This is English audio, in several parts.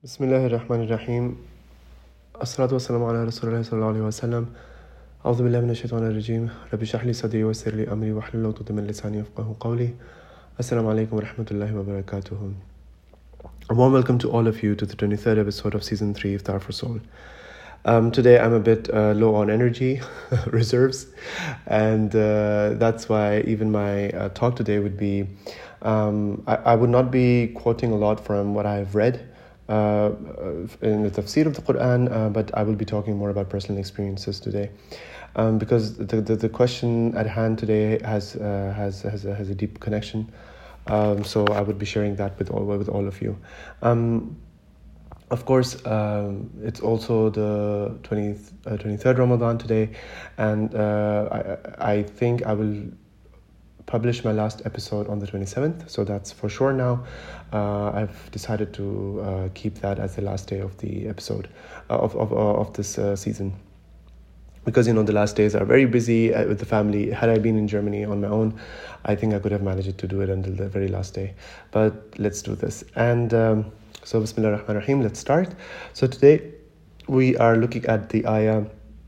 Bismillahir Rahmanir Rahim. As-salatu wassalamu ala Rasulillah sallallahu alayhi wa sallam. A'udhu billahi minash shaitanir rajim. Rabbi shrah li sadri wa yassir li amri wahlul 'uqdatan min lisani yafqahu qawli. Assalamu alaikum wa rahmatullahi wa barakatuh. A warm welcome to all of you to the 23rd episode of Season 3 of Iftar for Soul. Today I'm a bit low on energy reserves, and that's why even my talk today would be, I would not be quoting a lot from what I've read in the tafsir of the Quran, but I will be talking more about personal experiences today, because the question at hand today has a deep connection. So I would be sharing that with all of you. Of course, it's also the 23rd Ramadan today, and I think I will publish my last episode on the 27th, so that's for sure now. I've decided to keep that as the last day of the episode of this season, because the last days are very busy with the family. Had I been in Germany on my own, I think I could have managed to do it until the very last day, but let's do this. And so Bismillah ar-Rahman ar-Rahim, let's start. So today we are looking at the ayah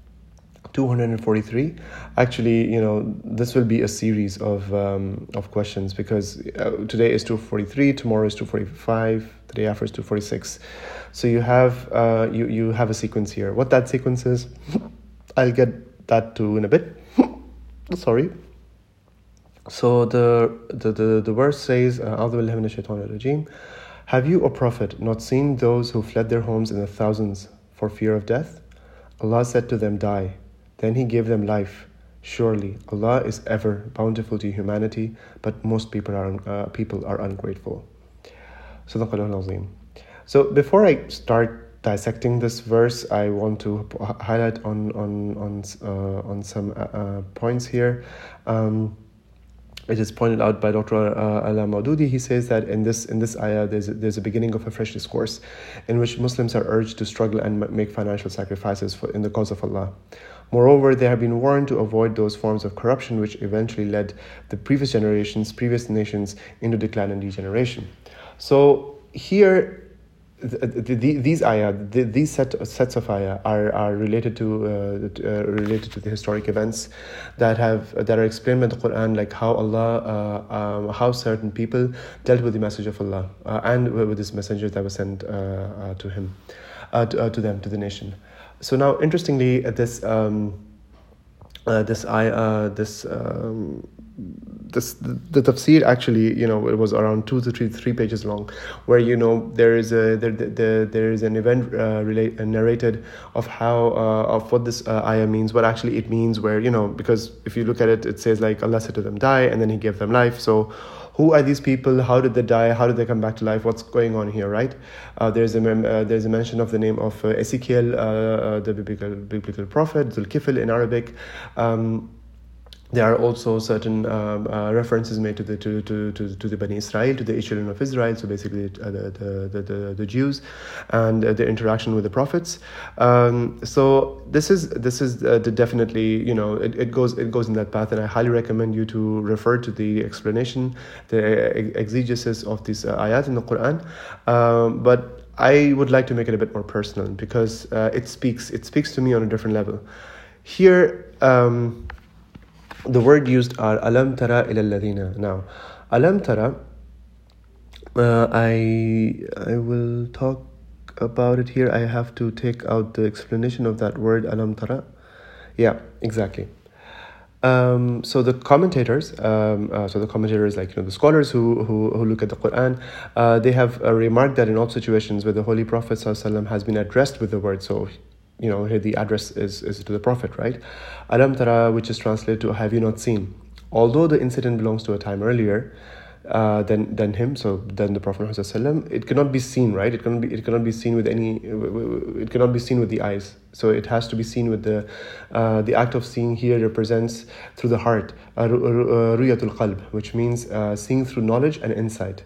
243. Actually, this will be a series of questions, because today is 243, tomorrow is 245, the day after is 246. So you have you have a sequence here. What that sequence is, I'll get that to in a bit. Sorry. So the verse says, "A'udhu billahi minash shaitanir rajim. Have you, O Prophet, not seen those who fled their homes in the thousands for fear of death? Allah said to them, die. Then He gave them life. Surely Allah is ever bountiful to humanity, but most people are ungrateful." Sadaqallahu al-Azim. So before I start dissecting this verse, I want to highlight on some points here. It is pointed out by Dr. Ala Maududi. He says that in this ayah, there's a beginning of a fresh discourse in which Muslims are urged to struggle and make financial sacrifices in the cause of Allah. Moreover, they have been warned to avoid those forms of corruption which eventually led the previous nations into decline and degeneration. So here, these ayah, these sets of ayah are related to the historic events that are explained by the Quran, like how Allah, how certain people dealt with the message of Allah and with His messengers that were sent to him, to them, to the nation. So now, interestingly, the tafsir actually, it was around 2 to 3 pages long, where there is an event narrated of how of what this ayah means, what actually it means, where because if you look at it, it says like Allah said to them, die, and then He gave them life. So who are these people? How did they die? How did they come back to life? What's going on here, right? There's a mention of the name of Ezekiel, the biblical prophet, Dhul-Kifl in Arabic. There are also certain references made to the Bani Israel, to the children of Israel, so basically the Jews, and their interaction with the prophets. So this is definitely, it goes in that path, and I highly recommend you to refer to the explanation, the exegesis of these ayat in the Quran. But I would like to make it a bit more personal, because it speaks to me on a different level. Here, the word used are alam tara ila alladhina. Now, alam tara, I will talk about it here. I have to take out the explanation of that word alam tara. Yeah, exactly. So the commentators, like the scholars who look at the Quran, they have remarked that in all situations where the Holy Prophet ﷺ has been addressed with the word, so here the address is to the Prophet, right? Alam tara, which is translated to have you not seen. Although the incident belongs to a time earlier than him, so than the Prophet ﷺ, it cannot be seen, right? It cannot be seen with it cannot be seen with the eyes. So it has to be seen with the act of seeing here represents through the heart, ru'yatul qalb, which means seeing through knowledge and insight.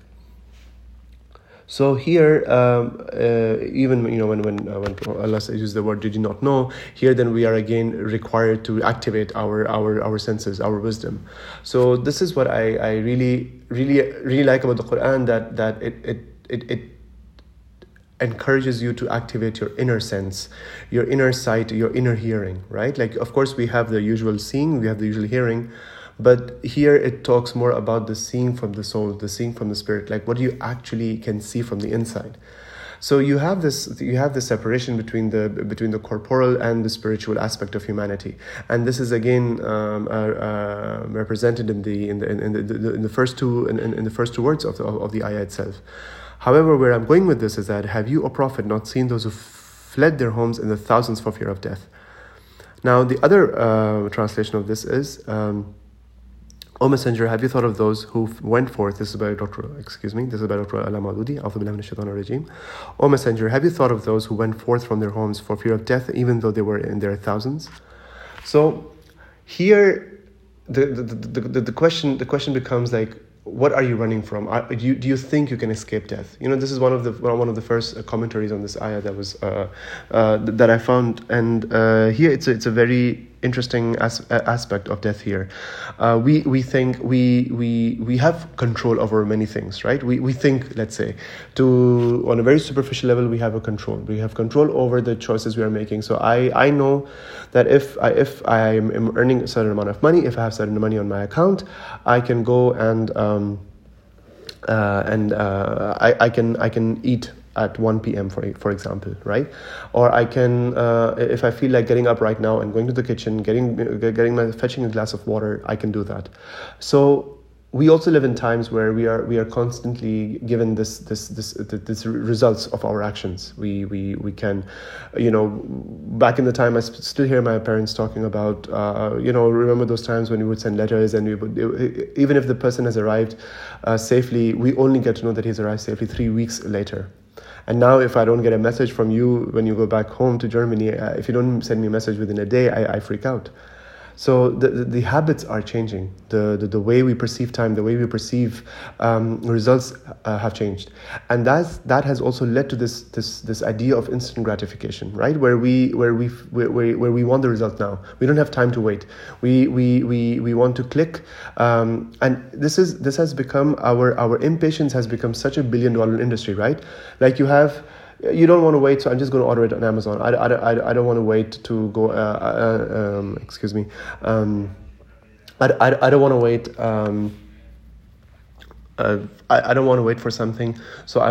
So here, even when Allah uses the word "did you not know," here then we are again required to activate our senses, our wisdom. So this is what I really like about the Quran, that it encourages you to activate your inner sense, your inner sight, your inner hearing, right? Like, of course, we have the usual seeing, we have the usual hearing, but here it talks more about the seeing from the soul, the seeing from the spirit, like what you actually can see from the inside. So you have this separation between the corporal and the spiritual aspect of humanity, and this is again represented in the first two words of the ayah itself. However, where I'm going with this is that, have you, O Prophet, not seen those who fled their homes in the thousands for fear of death? Now, the other translation of this is, O Messenger, have you thought of those who went forth? This is by Dr. Ala Maududi. O Messenger, have you thought of those who went forth from their homes for fear of death, even though they were in their thousands? So here, the question becomes like, what are you running from? Do you think you can escape death? This is one of the first commentaries on this ayah that was that I found, and here it's a very interesting aspect of death here. We think we have control over many things, right? We think, let's say, on a very superficial level, we have control over the choices we are making. So I know that if I am earning a certain amount of money, if I have certain money on my account, I can go and I can eat at 1 p.m. for example, right? Or I can, if I feel like getting up right now and going to the kitchen, fetching a glass of water, I can do that. So we also live in times where we are constantly given this results of our actions. We can, back in the time, I still hear my parents talking about, remember those times when we would send letters, and we would, even if the person has arrived safely, we only get to know that he's arrived safely 3 weeks later. And now, if I don't get a message from you when you go back home to Germany, if you don't send me a message within a day, I freak out. So the habits are changing. The way we perceive time, the way we perceive results have changed, and that has also led to this idea of instant gratification, right? Where we want the result now. We don't have time to wait. We want to click, and this has become our impatience has become such a $1 billion industry, right? Like you don't want to wait, so I'm just going to order it on Amazon. I don't want to wait to go. Excuse me. I don't want to wait. I don't want to wait for something. So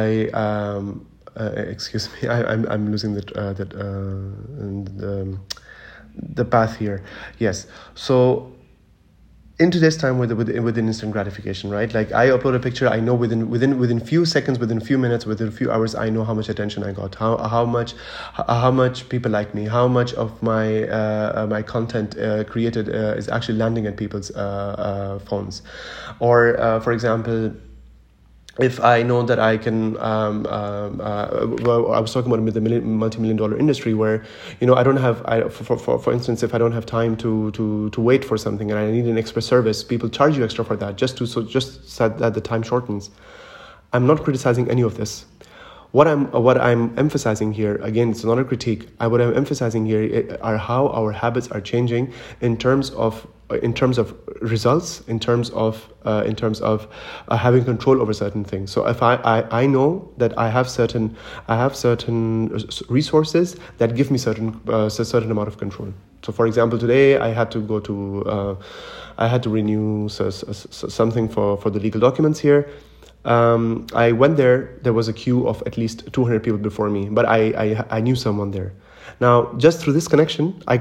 excuse me. I'm losing the path here. Yes. So in today's time with instant gratification, right? Like, I upload a picture, I know within few seconds, within few minutes, within a few hours, I know how much attention I got, how much people like me, how much of my content created is actually landing at people's phones, or for example, if I know that I can, well, I was talking about the multi-million-dollar industry where, I don't have, for instance, if I don't have time to wait for something and I need an express service, people charge you extra for that just so that the time shortens. I'm not criticizing any of this. What I'm emphasizing here, again, it's not a critique. What I'm emphasizing here are how our habits are changing in terms of results, in terms of having control over certain things. So if I know that I have certain resources that give me certain amount of control. So for example, today I had to renew something for the legal documents here. I went there was a queue of at least 200 people before me, but I knew someone there. Now, just through this connection, I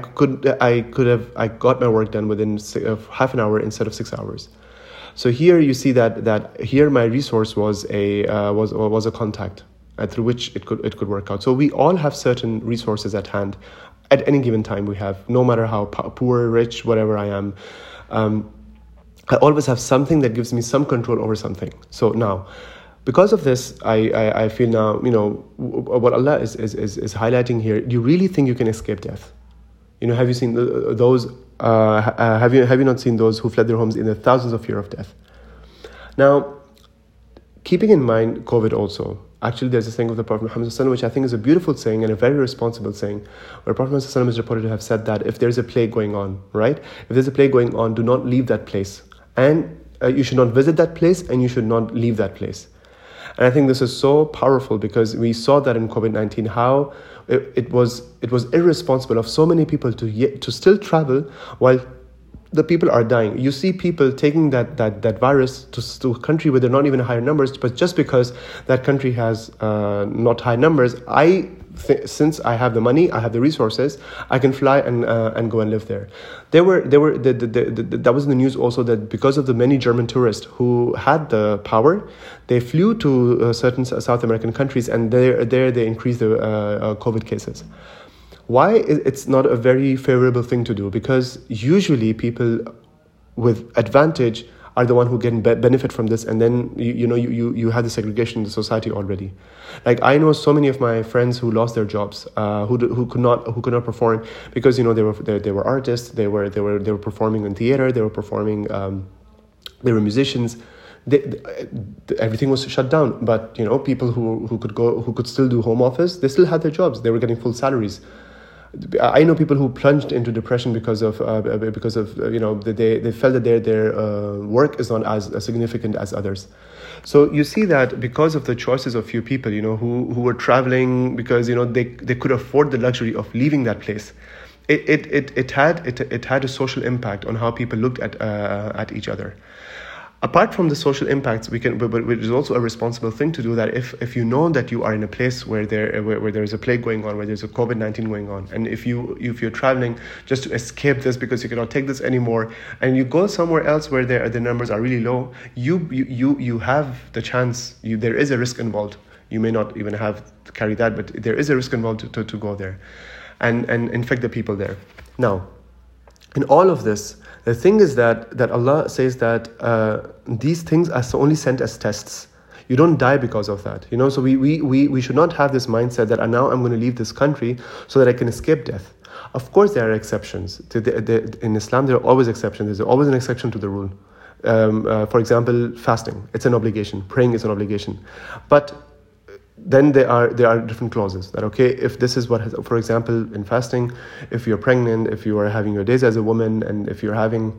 got my work done within half an hour instead of 6 hours. So here you see that here my resource was a contact through which it could work out. So we all have certain resources at hand at any given time. We have, no matter how poor, rich, whatever I am. I always have something that gives me some control over something. So now, because of this, I feel now, what Allah is highlighting here. Do you really think you can escape death? Have you seen those? Have you not seen those who fled their homes in the thousands of fear of death? Now, keeping in mind COVID also. Actually, there's a saying of the Prophet Muhammad ﷺ, which I think is a beautiful saying and a very responsible saying, where Prophet Muhammad ﷺ is reported to have said that if there's a plague going on, right? If there's a plague going on, do not leave that place. And you should not visit that place, and you should not leave that place. And I think this is so powerful because we saw that in COVID-19, how it was irresponsible of so many people to still travel while the people are dying. You see people taking that virus to a country where they're not even higher numbers, but just because that country has not high numbers, since I have the money, I have the resources, I can fly and go and live there. That was in the news also, that because of the many German tourists who had the power, they flew to certain South American countries, and there they increased the COVID cases. Why it's not a very favorable thing to do? Because usually people with advantage are the one who can benefit from this, and then you have the segregation in the society already. Like, I know so many of my friends who lost their jobs, who could not perform because they were artists, they were performing in theater, they were performing, they were musicians. Everything was shut down, but people who could still do home office, they still had their jobs. They were getting full salaries. I know people who plunged into depression because of they felt that their work is not as significant as others. So you see that because of the choices of few people, who were traveling because they could afford the luxury of leaving that place. It had a social impact on how people looked at each other. Apart from the social impacts, but it is also a responsible thing to do that if you know that you are in a place where there is a plague going on, where there's a COVID-19 going on, and if you're traveling just to escape this because you cannot take this anymore, and you go somewhere else where the numbers are really low, you have the chance. There is a risk involved. You may not even have to carry that, but there is a risk involved to go there, and infect the people there. Now, in all of this, the thing is that Allah says that these things are only sent as tests. You don't die because of that. So we should not have this mindset that now I'm going to leave this country so that I can escape death. Of course, there are exceptions. In Islam, there are always exceptions. There's always an exception to the rule. For example, fasting. It's an obligation. Praying is an obligation. But then there are different clauses that, okay, if this is for example, in fasting, if you're pregnant, if you are having your days as a woman, and if you're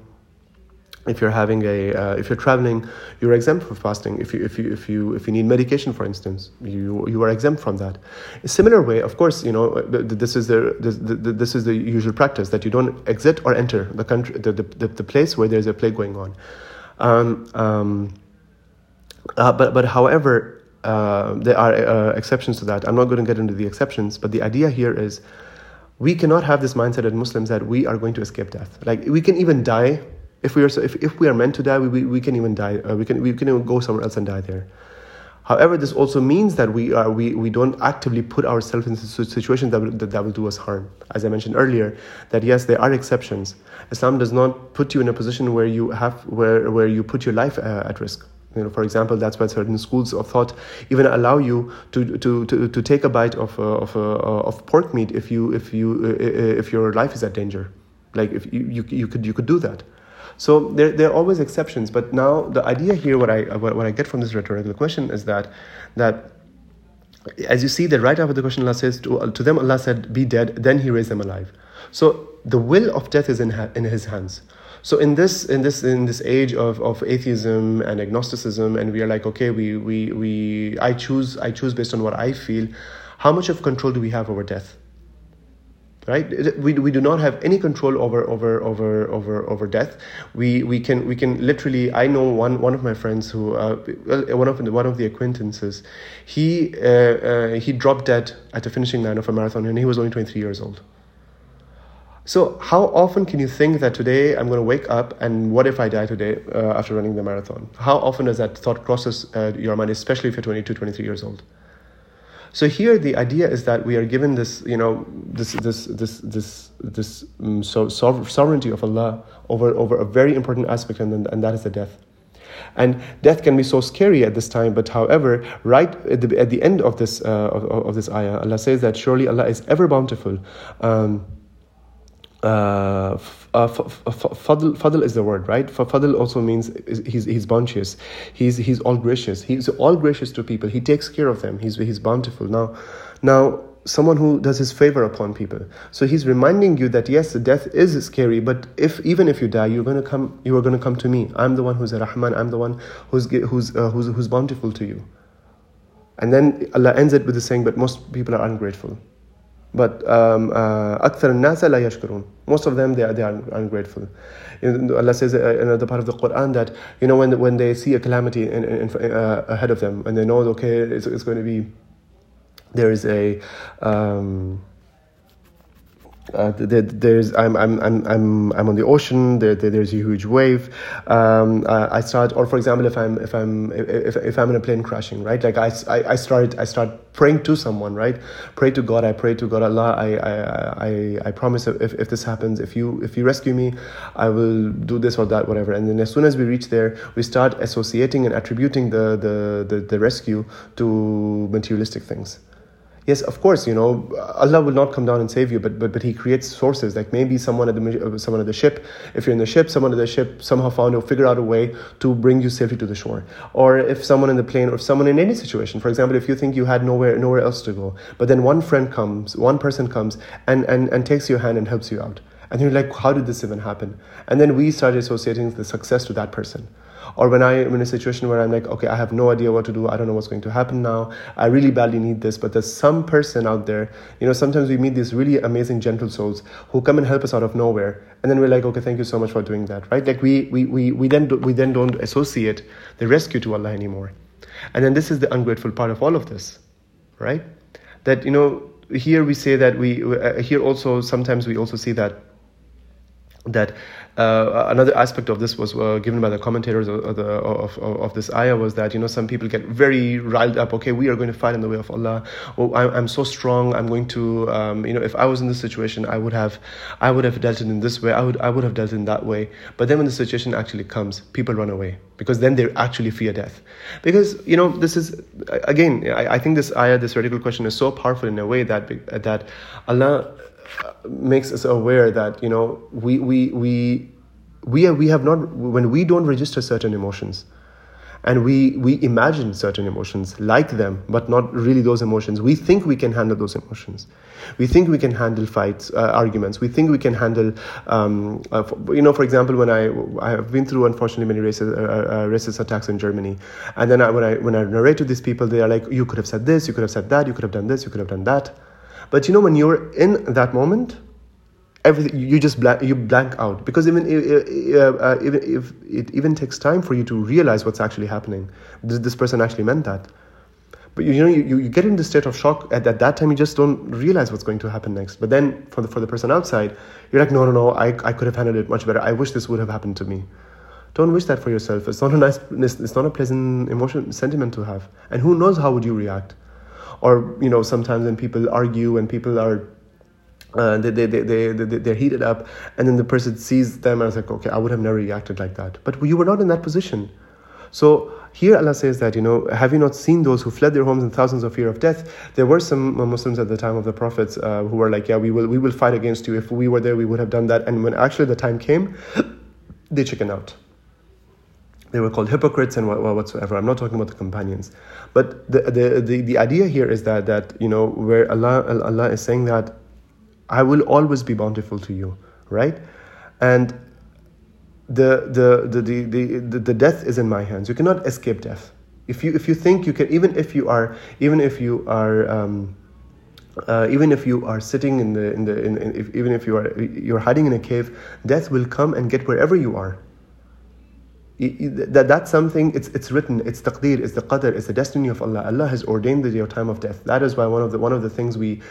traveling, you're exempt from fasting. If you need medication, for instance, you are exempt from that. A similar way, of course, this is the usual practice, that you don't exit or enter the country, the place where there's a plague going on. But however, there are exceptions to that. I'm not going to get into the exceptions, but the idea here is we cannot have this mindset as Muslims that we are going to escape death. Like, we can even die if we are meant to die. We can even die. We can even go somewhere else and die there. However, this also means that we don't actively put ourselves in situations that will do us harm. As I mentioned earlier, that yes, there are exceptions. Islam does not put you in a position where you put your life at risk. For example, that's why certain schools of thought even allow you to take a bite of pork meat if your life is at danger. Like, if you could do that. So there are always exceptions. But now the idea here, what I get from this rhetorical question is that as you see that right after the question, Allah says to them, Allah said, "Be dead," then He raised them alive. So the will of death is in His hands. So in this age of atheism and agnosticism, and we are like, okay, I choose based on what I feel. How much of control do we have over death? Right? We do not have any control over death. We can literally. I know one of my friends who one of the acquaintances. He dropped dead at the finishing line of a marathon, and he was only 23 years old. So how often can you think that today I'm going to wake up and what if I die today after running the marathon? How often does that thought crosses your mind, especially if you're 22, 23 years old? So here the idea is that we are given this, sovereignty of Allah over a very important aspect, and that is the death. And death can be so scary at this time, but however, right at the end of this ayah, Allah says that surely Allah is ever bountiful. Fadl is the word, right? Fadl also means he's bounteous. He's all gracious. He's all gracious to people. He takes care of them. He's bountiful. Now someone who does his favor upon people. So he's reminding you that yes, death is scary, but even if you die, you are going to come to me. I'm the one who's a Rahman. I'm the one who's bountiful to you. And then Allah ends it with the saying, but most people are ungrateful. But أكثر الناس لا يشكرون. Most of them, they are ungrateful. Allah says in another part of the Quran that, when they see a calamity ahead of them, and they know, okay, it's going to be, there is a there's I'm on the ocean. There's a huge wave. I start, or for example, if I'm in a plane crashing, right? Like I start praying to someone, right? Pray to God. I pray to God, Allah. I promise if this happens, if you rescue me, I will do this or that, whatever. And then as soon as we reach there, we start associating and attributing the rescue to materialistic things. Yes, of course, Allah will not come down and save you, but He creates sources. Like maybe someone at the ship, if you're in the ship, someone at the ship somehow figure out a way to bring you safely to the shore. Or if someone in the plane, or if someone in any situation, for example, if you think you had nowhere else to go, but then one person comes and takes your hand and helps you out. And you're like, how did this even happen? And then we started associating the success to that person. Or when I'm in a situation where I'm like, okay, I have no idea what to do. I don't know what's going to happen now. I really badly need this. But there's some person out there, sometimes we meet these really amazing, gentle souls who come and help us out of nowhere. And then we're like, okay, thank you so much for doing that, right? Like we then don't associate the rescue to Allah anymore. And then this is the ungrateful part of all of this, right? That, here we say that here also, sometimes we also see that another aspect of this was given by the commentators of this ayah was that, some people get very riled up. Okay, we are going to fight in the way of Allah. Oh, I'm so strong. I'm going to, if I was in this situation, I would have dealt it in this way. I would have dealt it in that way. But then when the situation actually comes, people run away because then they actually fear death. Because, this is, again, I think this ayah, this radical question is so powerful in a way that Allah makes us aware that we have not, when we don't register certain emotions and we imagine certain emotions like them but not really those emotions, we think we can handle those emotions, we think we can handle fights, arguments, we think we can handle for example, when I have been through unfortunately many racist attacks in Germany, and then when I narrate to these people, they are like, you could have said this, you could have said that, you could have done this, you could have done that. But when you're in that moment, everything, you just blank out, because even if it even takes time for you to realize what's actually happening. This person actually meant that. But you get in the state of shock at that time. You just don't realize what's going to happen next. But then for the person outside, you're like, no, I could have handled it much better. I wish this would have happened to me. Don't wish that for yourself. It's not a pleasant sentiment to have. And who knows how would you react? Or sometimes when people argue and people are they're heated up, and then the person sees them and is like, okay, I would have never reacted like that. But you were not in that position. So here Allah says that, have you not seen those who fled their homes in thousands of fear of death? There were some Muslims at the time of the prophets who were like, yeah, we will fight against you. If we were there, we would have done that. And when actually the time came, they chickened out. They were called hypocrites and whatsoever. I'm not talking about the companions. But the idea here is that where Allah is saying that I will always be bountiful to you, right? And the death is in my hands. You cannot escape death. If you think you can, even if you are sitting even if you're hiding in a cave, death will come and get wherever you are. That's something, it's written, it's taqdeer, it's the qadr, it's the destiny of Allah. Allah has ordained your time of death. That is why one of the things we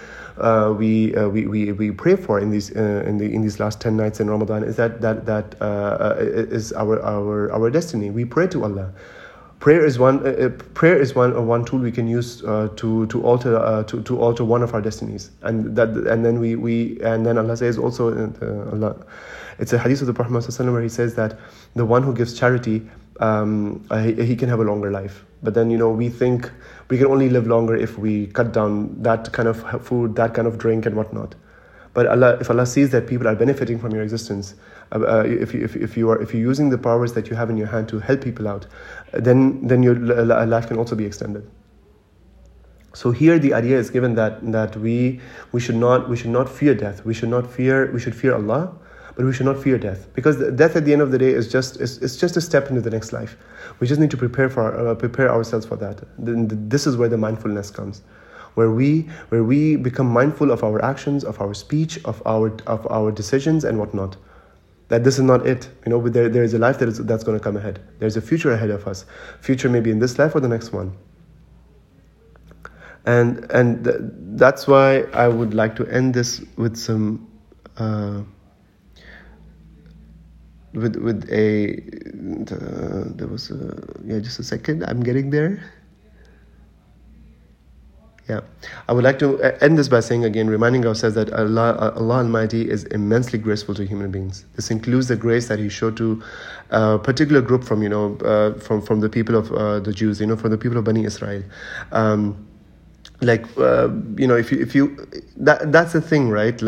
pray for in these last 10 nights in Ramadan is that is our destiny. We pray to Allah. Prayer is one tool we can use to alter one of our destinies, and then Allah says also Allah. It's a hadith of the Prophet ﷺ where he says that the one who gives charity, he can have a longer life. But then, we think we can only live longer if we cut down that kind of food, that kind of drink and whatnot. But if Allah sees that people are benefiting from your existence, if you're using the powers that you have in your hand to help people out, then your life can also be extended. So here the idea is given that we should not fear death. We should fear Allah. but we should not fear death, because death at the end of the day is just a step into the next life. We just need to prepare ourselves for that. This is where the mindfulness comes, where we become mindful of our actions, of our speech, of our decisions and whatnot. That this is not it. There is a life that's going to come ahead. There's a future ahead of us. Future maybe in this life or the next one. And that's why I would like to end this with some just a second, I'm getting there. Yeah, I would like to end this by saying again, reminding ourselves that Allah Almighty is immensely graceful to human beings. This includes the grace that He showed to a particular group from the people of the Jews, from the people of Bani Israel. If you that's the thing, right?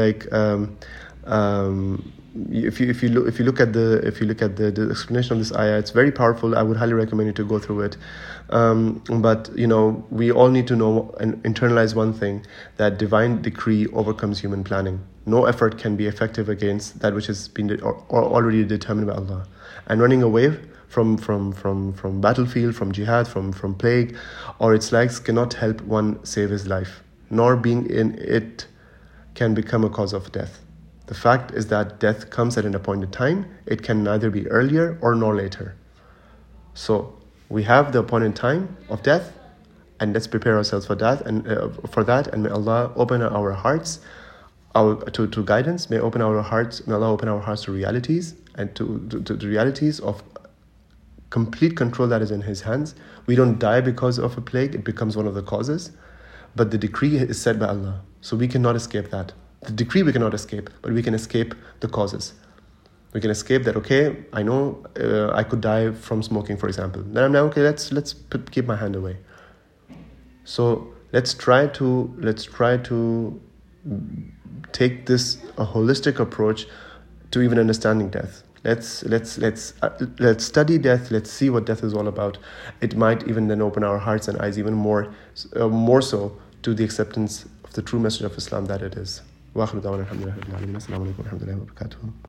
If you look at the explanation of this ayah, it's very powerful. I would highly recommend you to go through it. But we all need to know and internalize one thing, that divine decree overcomes human planning. No effort can be effective against that which has been already determined by Allah. And running away from battlefield, from jihad, from plague or its likes cannot help one save his life, nor being in it can become a cause of death. The fact is that death comes at an appointed time. It can neither be earlier or nor later. So we have the appointed time of death, and let's prepare ourselves for that. And may Allah open our hearts to guidance. May Allah open our hearts to realities, and to the realities of complete control that is in His hands. We don't die because of a plague; it becomes one of the causes. But the decree is set by Allah, so we cannot escape that. The decree we cannot escape, but we can escape the causes. We can escape that. Okay, I know I could die from smoking, for example. Then I'm now okay. Let's keep my hand away. So let's try to take this a holistic approach to even understanding death. Let's study death. Let's see what death is all about. It might even then open our hearts and eyes even more so to the acceptance of the true message of Islam that it is.